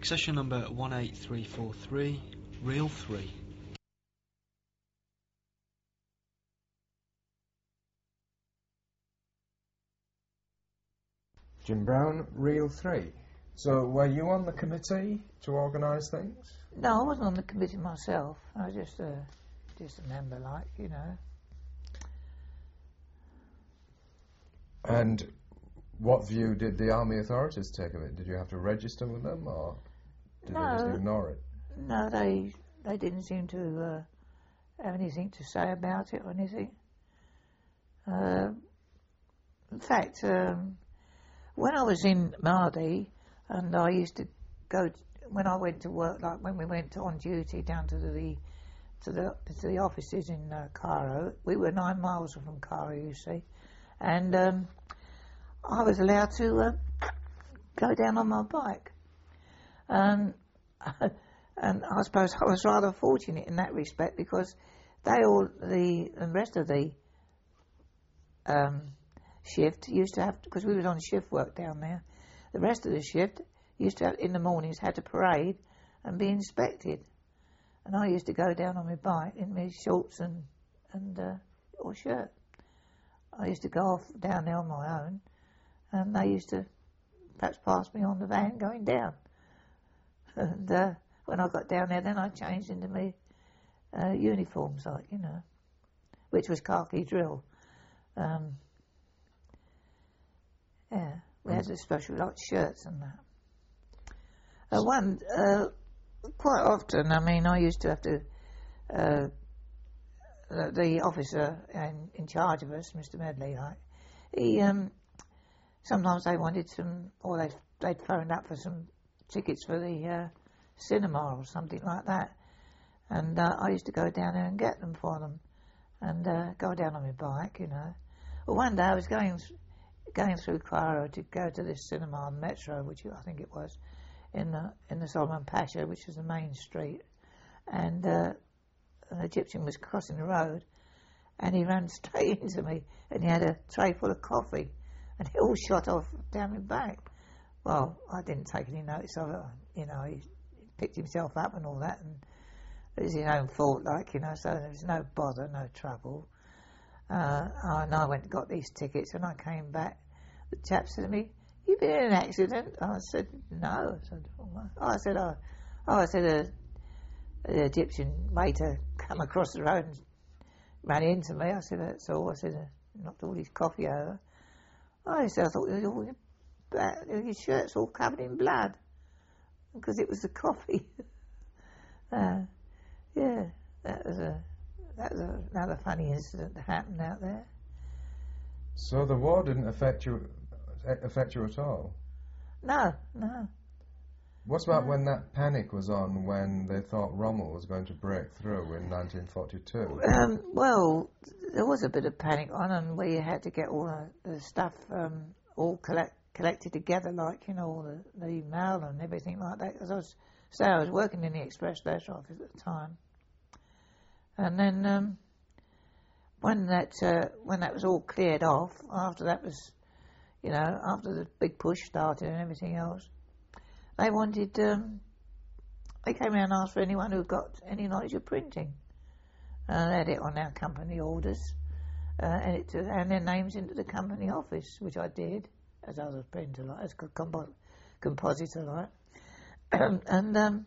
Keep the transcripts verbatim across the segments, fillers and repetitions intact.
Accession number one eight three four three, reel three. Jim Brown, reel three. So were you on the committee to organise things? No, I wasn't on the committee myself. I was just a, just a member, like, you know. And what view did the army authorities take of it? Did you have to register with them, or did no, they just ignore it? No, they they didn't seem to uh, have anything to say about it or anything. Uh, in fact, um, when I was in Mardi, and I used to go t- when I went to work, like when we went on duty down to the to the to the offices in uh, Cairo. We were nine miles from Cairo, you see, and um, I was allowed to uh, go down on my bike, and and I suppose I was rather fortunate in that respect, because they all the the rest of the um, shift used to have, because we was on shift work down there. The rest of the shift used to have, in the mornings, had to parade and be inspected, and I used to go down on my bike in my shorts and and uh, or shirt. I used to go off down there on my own, and they used to perhaps pass me on the van going down. And uh, when I got down there, then I changed into my uh, uniforms, like, you know, which was khaki drill. Um, yeah, we had a special, like, shirts and that. Uh, one, uh, quite often, I mean, I used to have to, uh, the, the officer in, in charge of us, Mister Medley, like, he, um, sometimes they wanted some, or they'd, they'd phoned up for some tickets for the uh, cinema or something like that. And uh, I used to go down there and get them for them, and uh, go down on my bike, you know. Well, one day I was going th- going through Cairo to go to this cinema on Metro, which I think it was, in the in the Solomon Pasha, which is the main street. And uh, an Egyptian was crossing the road, and he ran straight into me, and he had a tray full of coffee, and it all shot off down my back. Well, I didn't take any notice of it, you know. He picked himself up and all that, and it was his own fault, like, you know, so there was no bother, no trouble. Uh, and I went and got these tickets, and I came back. The chap said to me, "You been in an accident?" I said, "No." I said, "Oh, I said, oh, oh I said, a, an Egyptian waiter come across the road and ran into me." I said, "That's all." I said, "Knocked all his coffee over." I said, "I thought you all, your shirt's all covered in blood," because it was the coffee. uh, yeah, that was a that was a, another funny incident that happened out there. So the war didn't affect you affect you at all? No, no. What about no. when that panic was on, when they thought Rommel was going to break through in nineteen forty-two? Um, well, there was a bit of panic on, and we had to get all the, the stuff um, all collect, collected together, like, you know, all the, the mail and everything like that. Because I was, so I was working in the Express Letter office at the time, and then um, when that uh, when that was all cleared off, after that was, you know, after the big push started and everything else, they wanted, um, they came around and asked for anyone who got any knowledge of printing. And they had it on our company orders, uh, and, it, and their names into the company office, which I did, as I was a printer, like, as a compo- compositor, like. and um,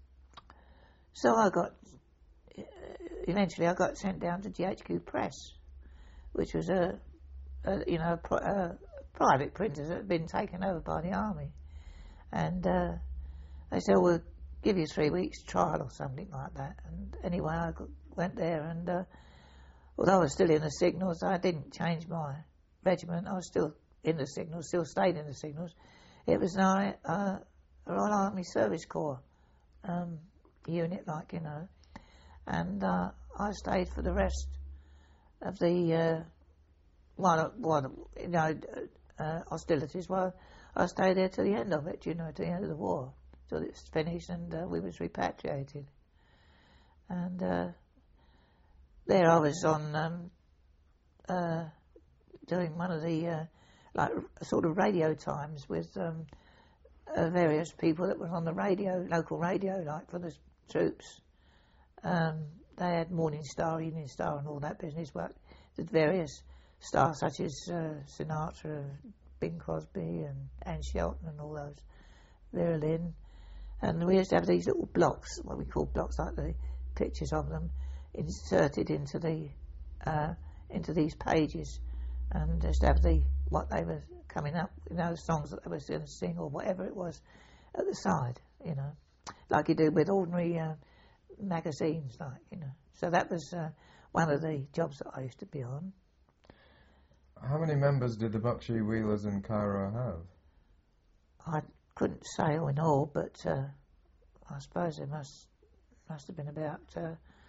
so I got, eventually I got sent down to G H Q Press, which was a, a you know, a, pro- a private printer that had been taken over by the army. And uh, they said, "We'll give you three weeks trial," or something like that. And anyway, I got, went there, and uh, although I was still in the signals, I didn't change my regiment. I was still in the signals, still stayed in the signals. It was now uh, a Royal Army Service Corps um, unit, like, you know. And uh, I stayed for the rest of the uh, one, one, you know, uh, hostilities. Well, I stayed there to the end of it, you know, to the end of the war, till it was finished and uh, we was repatriated. And uh, there I was on um, uh, doing one of the uh, like sort of radio times with um, uh, various people that were on the radio, local radio, like for the s- troops. Um, they had Morning Star, Evening Star and all that business, but the various stars such as uh, Sinatra, Bing Crosby and Anne Shelton and all those, Vera Lynn. And we used to have these little blocks, what we call blocks, like the pictures of them, inserted into the uh, into these pages, and just have the what they were coming up, you know, the songs that they were going to sing or whatever it was at the side, you know, like you do with ordinary uh, magazines, like, you know. So that was uh, one of the jobs that I used to be on. How many members did the Bakshi Wheelers in Cairo have? I couldn't say all in all, but uh, I suppose there must must have been about uh,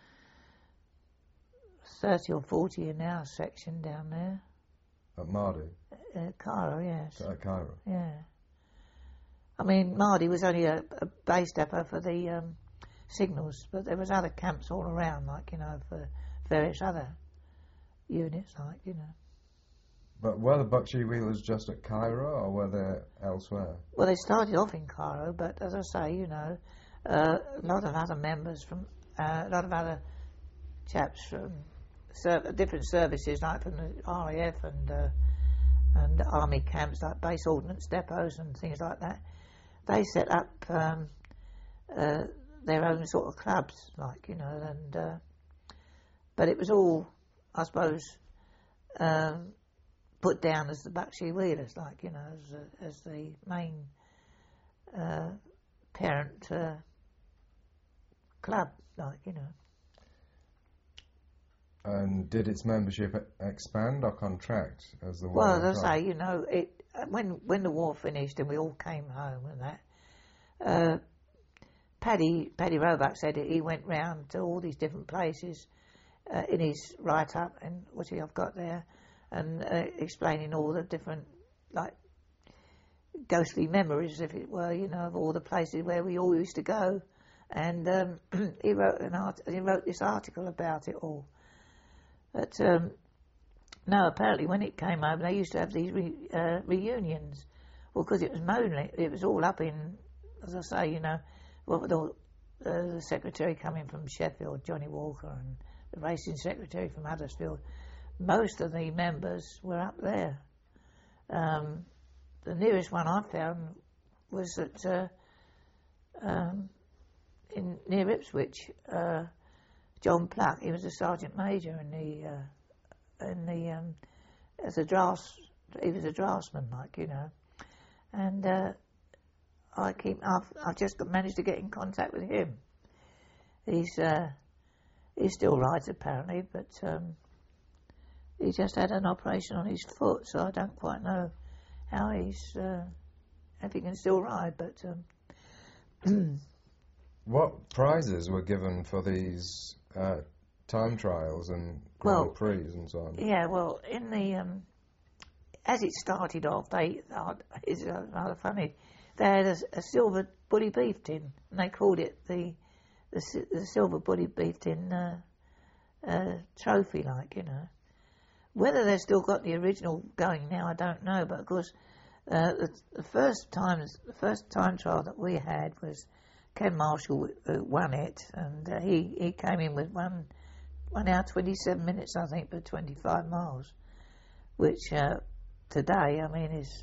thirty or forty in our section down there. At Mardi? Uh, Cairo, yes. At Cairo? Yeah. I mean, Mardi was only a, a base depot for the um, signals, but there was other camps all around, like, you know, for various other units, like, you know. But were the Bakshi Wheelers just at Cairo, or were they elsewhere? Well, they started off in Cairo, but as I say, you know, uh, a lot of other members from, uh, a lot of other chaps from ser- different services, like from the R A F and uh, and army camps, like base ordnance depots and things like that. They set up um, uh, their own sort of clubs, like, you know, and uh, but it was all, I suppose, um, put down as the Bakshi Wheelers, like, you know, as, uh, as the main uh, parent uh, club, like, you know. And did its membership e- expand or contract as the war Well, went as I on? say, you know, it when when the war finished and we all came home and that, uh, Paddy Paddy Roebuck said that he went round to all these different places uh, in his write-up, and what I've got there, and uh, explaining all the different, like, ghostly memories, if it were, you know, of all the places where we all used to go, and um, he wrote an art- he wrote this article about it all. But um, no, apparently when it came over, they used to have these re- uh, reunions. Well, because it was mainly, it was all up in, as I say, you know, what with all, uh, the secretary coming from Sheffield, Johnny Walker, and the racing secretary from Huddersfield. Most of the members were up there. Um, the nearest one I found was at uh, um, in near Ipswich. Uh, John Pluck, he was a sergeant major in the uh, in the um, as a drafts. He was a draftsman, like, you know, and uh, I keep. I've, I've just got, managed to get in contact with him. He's uh, he still rides apparently, but um, he just had an operation on his foot, so I don't quite know how he's uh, if he can still ride. But um, What prizes were given for these uh, time trials and Grand Well, Prix and so on? yeah, well, in the um, as it started off, they uh, it's uh, rather funny. They had a, a silver bully beef tin, and they called it the the, si- the silver bully beef tin uh, uh, trophy, like, you know. Whether they've still got the original going now, I don't know. But of course, uh, the, the first time the first time trial that we had was Ken Marshall uh, won it, and uh, he he came in with one one hour twenty-seven minutes, I think, for twenty-five miles, which uh, today, I mean, is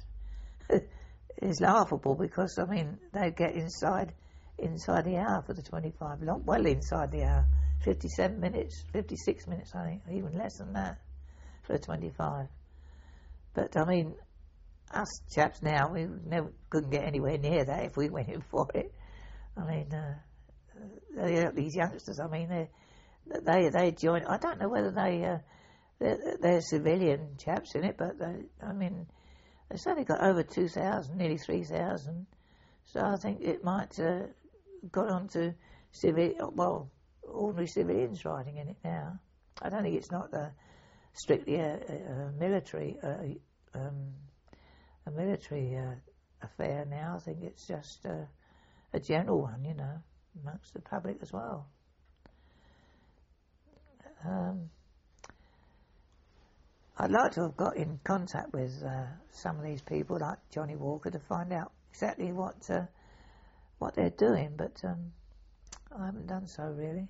is laughable, because I mean they get inside inside the hour for the twenty-five, long, well inside the hour, fifty-seven minutes, fifty-six minutes, I think, even less than that for the twenty-five. But I mean, us chaps now, we never couldn't get anywhere near that if we went in for it. I mean, uh, they, these youngsters, I mean, they they they join. I don't know whether they uh, they're, they're civilian chaps in it, but they, I mean, they've certainly got over two thousand, nearly three thousand. So I think it might uh, got on to civil, well, ordinary civilians riding in it now. I don't think it's not a, strictly a, a, a military uh, um, a military uh, affair now. I think it's just uh, a general one, you know, amongst the public as well. Um, I'd like to have got in contact with uh, some of these people, like Johnny Walker, to find out exactly what uh, what they're doing, but um, I haven't done so really.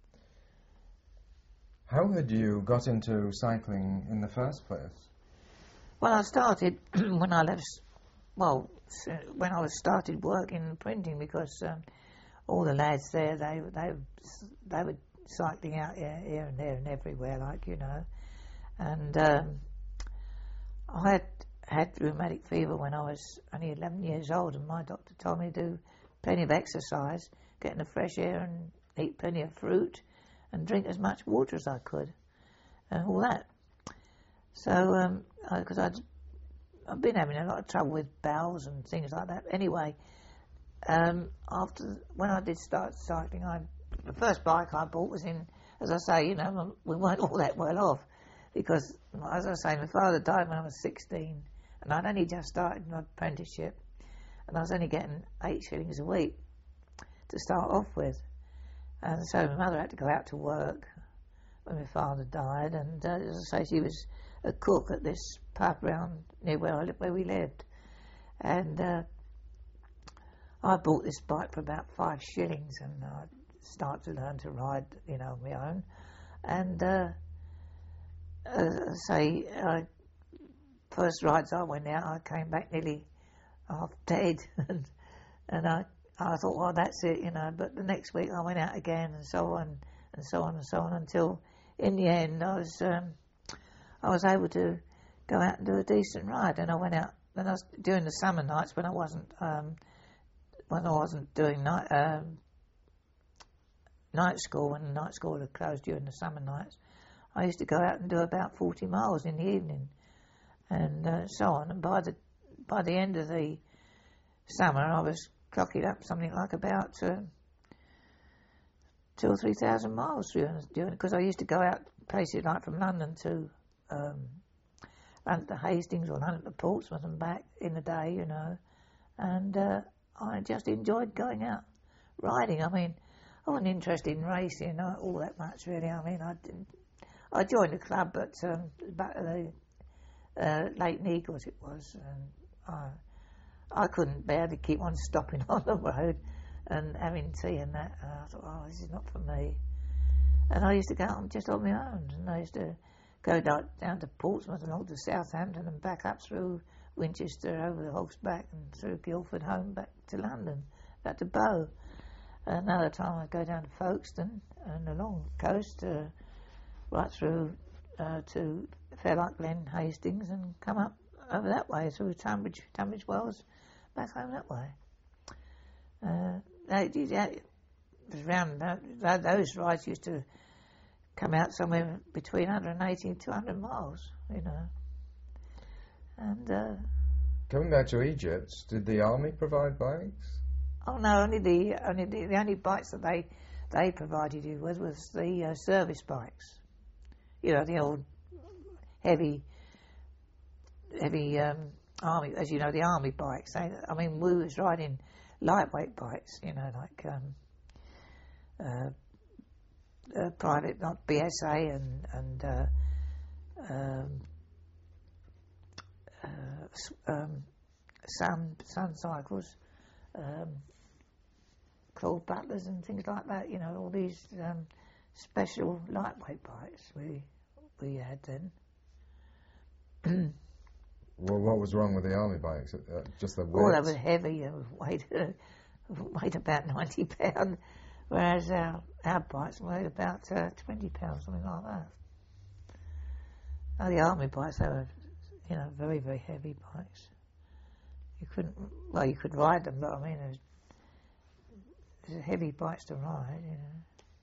How had you got into cycling in the first place? Well, I started when I left. Well, when I was started working in printing, because um, all the lads there, they they they were cycling out here, here and there and everywhere, like you know. And um, I had had rheumatic fever when I was only eleven years old, and my doctor told me to do plenty of exercise, get in the fresh air, and eat plenty of fruit, and drink as much water as I could, and all that. So, because um, I'd I've been having a lot of trouble with bowels and things like that. Anyway, um, after when I did start cycling, I the first bike I bought was in, as I say, you know, we weren't all that well off. Because, as I say, my father died when I was sixteen, and I'd only just started my apprenticeship, and I was only getting eight shillings a week to start off with. And so my mother had to go out to work when my father died, and uh, as I say, she was a cook at this pub round near where I lived, where we lived. And uh, I bought this bike for about five shillings, and I started to learn to ride, you know, on my own. And uh, Uh, say, uh, first rides I went out, I came back nearly half dead, and, and I, I thought, well, that's it, you know. But the next week I went out again, and so on, and so on, and so on, until in the end I was, um, I was able to go out and do a decent ride. And I went out, and I was doing the summer nights when I wasn't, um, when I wasn't doing night, um, night school, when the night school had closed during the summer nights. I used to go out and do about forty miles in the evening, and uh, so on. And by the by the end of the summer, I was clocking up something like about uh, two or three thousand miles doing it, because I used to go out places like from London to um, London to Hastings or London to Portsmouth and back in the day, you know. And uh, I just enjoyed going out riding. I mean, I wasn't interested in racing not all that much, really. I mean, I didn't. I joined the club, but um, back at the uh, Lake Neagles it was, and I, I couldn't bear to keep on stopping on the road and having tea and that. And I thought, oh, this is not for me. And I used to go out just on my own, and I used to go down, down to Portsmouth and all to Southampton and back up through Winchester, over the Hog's Back and through Guildford, home back to London, back to Bow. Another time I'd go down to Folkestone and along the coast, uh, right through uh, to Fairlight Glen, Hastings, and come up over that way through Tunbridge, Tunbridge Wells, back home that way. Uh, that, that was round, that, those rides used to come out somewhere between one hundred eighty and two hundred miles, you know. And uh, coming back to Egypt, did the army provide bikes? Oh no, only the only the, the only bikes that they they provided you with was the uh, service bikes. You know, the old heavy, heavy um, army, as you know, the army bikes. They, I mean, we was riding lightweight bikes, you know, like um, uh, uh, private, not B S A and and uh, um, uh, um, Sun Sun cycles, um, Claude Butlers and things like that. You know, all these. Um, Special lightweight bikes we we had then. Well, what was wrong with the army bikes? Uh, just the weight? Oh, they were heavy and weighed weighed about ninety pounds, whereas our our bikes weighed about uh, twenty pounds, something like that. Now, the army bikes, they were, you know, very very heavy bikes. You couldn't, well, you could ride them, but I mean, it was, it was heavy bikes to ride, you know.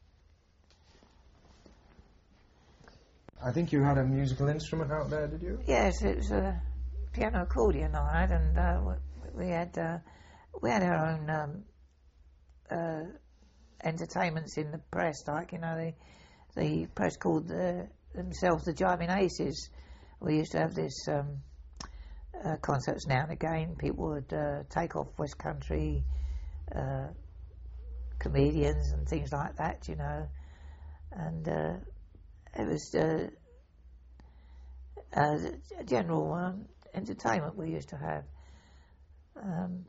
I think you had a musical instrument out there, did you? Yes, it was a piano accordion I had, and uh, we had uh, we had our own um, uh, entertainments in the press, like you know the the press called the, themselves the Jiving Aces. We used to have this um, uh, concerts now and again. People would uh, take off West Country uh, comedians and things like that, you know, and. Uh, It was uh, uh, general um, entertainment we used to have. Um,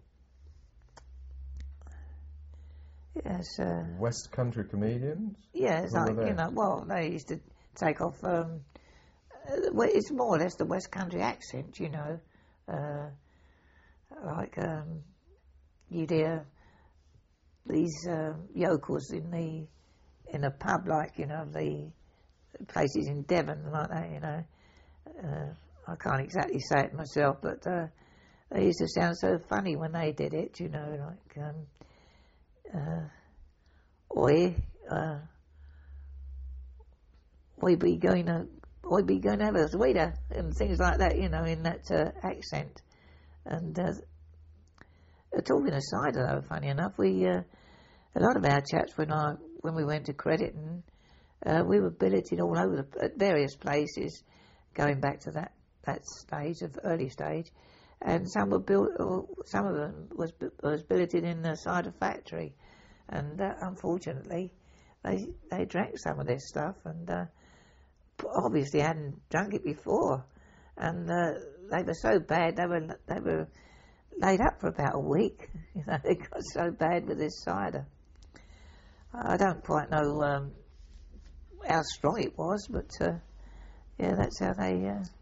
yes. Uh, West Country comedians? yeah, it's Who were like, they? you know, well, they used to take off, um, uh, well, it's more or less the West Country accent, you know. Uh, like, um, you'd hear these uh, yokels in the in a pub, like, you know, the places in Devon like that, you know. Uh, I can't exactly say it myself, but uh, they used to sound so funny when they did it, you know, like, um, uh, oi, uh, oi be going to, oi be going to have a sweeter, and things like that, you know, in that uh, accent. And uh, talking aside, though, funny enough, we uh, a lot of our chats when I when we went to Crediton, uh, we were billeted all over the, at various places, going back to that, that stage of early stage, and some were built, or some of them was was billeted in the cider factory, and uh, unfortunately, they they drank some of this stuff, and uh, obviously hadn't drunk it before, and uh, they were so bad they were they were laid up for about a week. You know, they got so bad with this cider. I don't quite know um, how strong it was, but uh, yeah, that's how they uh,